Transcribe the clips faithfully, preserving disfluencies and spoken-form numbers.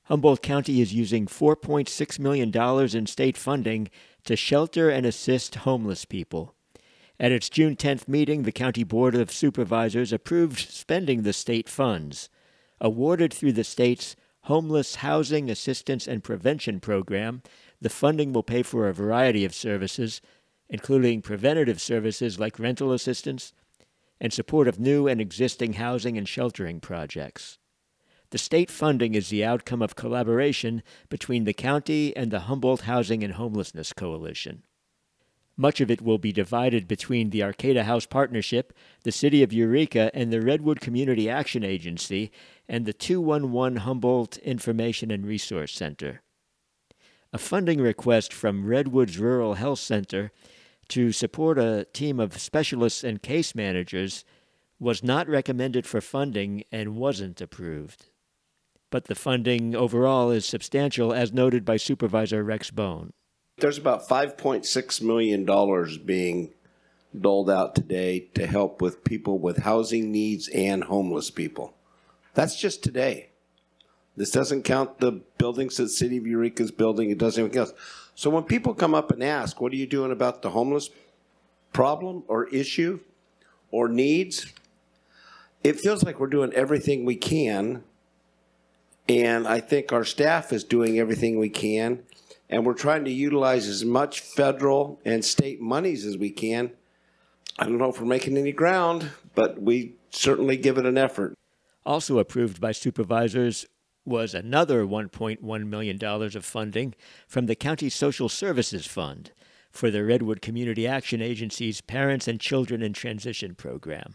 Humboldt County is using four point six million dollars in state funding to shelter and assist homeless people. At its June tenth meeting, the County Board of Supervisors approved spending the state funds. Awarded through the state's Homeless Housing Assistance and Prevention Program, the funding will pay for a variety of services, including preventative services like rental assistance and support of new and existing housing and sheltering projects. The state funding is the outcome of collaboration between the county and the Humboldt Housing and Homelessness Coalition. Much of it will be divided between the Arcata House Partnership, the City of Eureka, and the Redwood Community Action Agency, and the two one one Humboldt Information and Resource Center. A funding request from Redwood's Rural Health Center to support a team of specialists and case managers was not recommended for funding and wasn't approved. But the funding overall is substantial, as noted by Supervisor Rex Bone. There's about five point six million dollars being doled out today to help with people with housing needs and homeless people. That's just today. This doesn't count the buildings that the City of Eureka is building. It doesn't anything else. So when people come up and ask, what are you doing about the homeless problem or issue or needs? It feels like we're doing everything we can. And I think our staff is doing everything we can. And we're trying to utilize as much federal and state monies as we can. I don't know if we're making any ground, but we certainly give it an effort. Also approved by supervisors was another one point one million dollars of funding from the County Social Services Fund for the Redwood Community Action Agency's Parents and Children in Transition program.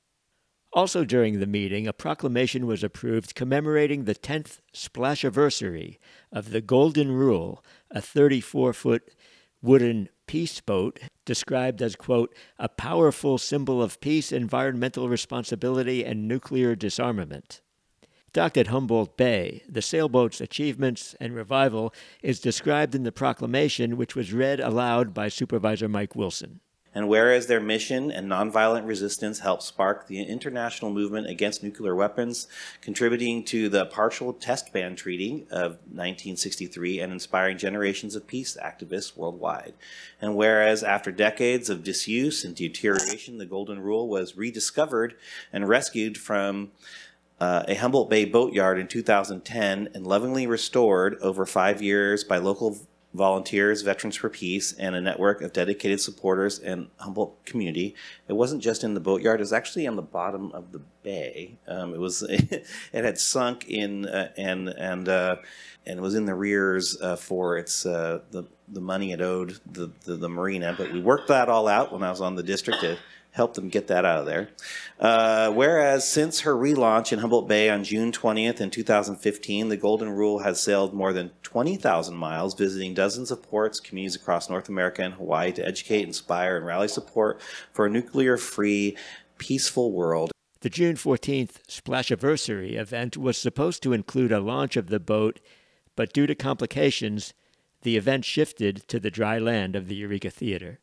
Also during the meeting, a proclamation was approved commemorating the tenth Splashiversary of the Golden Rule, a thirty-four foot wooden peace boat described as, quote, a powerful symbol of peace, environmental responsibility, and nuclear disarmament. Docked at Humboldt Bay, the sailboat's achievements and revival is described in the proclamation, which was read aloud by Supervisor Mike Wilson. And whereas their mission and nonviolent resistance helped spark the international movement against nuclear weapons, contributing to the Partial Test Ban Treaty of nineteen sixty-three and inspiring generations of peace activists worldwide. And whereas after decades of disuse and deterioration, the Golden Rule was rediscovered and rescued from uh, a Humboldt Bay boatyard in two thousand ten and lovingly restored over five years by local volunteers, Veterans for Peace, and a network of dedicated supporters in Humboldt community. It wasn't just in the boatyard; it was actually on the bottom of the bay. Um, it was it had sunk in uh, and and uh, and it was in the rears uh, for its uh, the the money it owed the, the the marina. But we worked that all out when I was on the district to help them get that out of there. Uh, whereas since her relaunch in Humboldt Bay on June twentieth in two thousand fifteen, the Golden Rule has sailed more than twenty thousand miles, visiting dozens of ports, communities across North America and Hawaii to educate, inspire, and rally support for a nuclear-free, peaceful world. The June fourteenth Splashiversary event was supposed to include a launch of the boat, but due to complications, the event shifted to the dry land of the Eureka Theater.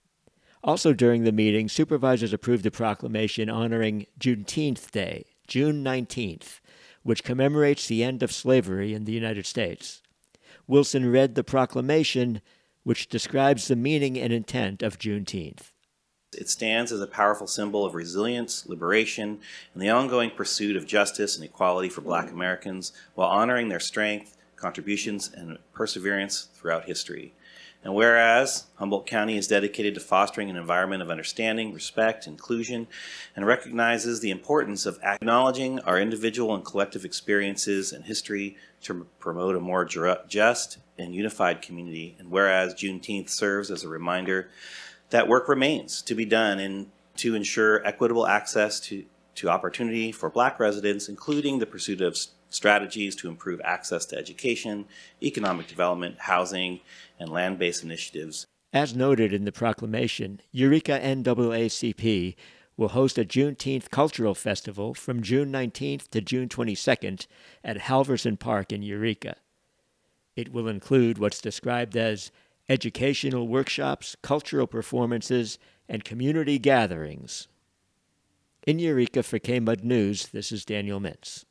Also during the meeting, supervisors approved a proclamation honoring Juneteenth Day, June nineteenth, which commemorates the end of slavery in the United States. Wilson read the proclamation, which describes the meaning and intent of Juneteenth. It stands as a powerful symbol of resilience, liberation, and the ongoing pursuit of justice and equality for Black Americans, while honoring their strength, contributions, and perseverance throughout history. And whereas Humboldt County is dedicated to fostering an environment of understanding, respect, inclusion, and recognizes the importance of acknowledging our individual and collective experiences and history to promote a more just and unified community. And whereas Juneteenth serves as a reminder that work remains to be done and to ensure equitable access to, to opportunity for Black residents, including the pursuit of strategies to improve access to education, economic development, housing, and land-based initiatives. As noted in the proclamation, Eureka N double A C P will host a Juneteenth Cultural Festival from June nineteenth to June twenty-second at Halverson Park in Eureka. It will include what's described as educational workshops, cultural performances, and community gatherings. In Eureka for K-Mud News, this is Daniel Mintz.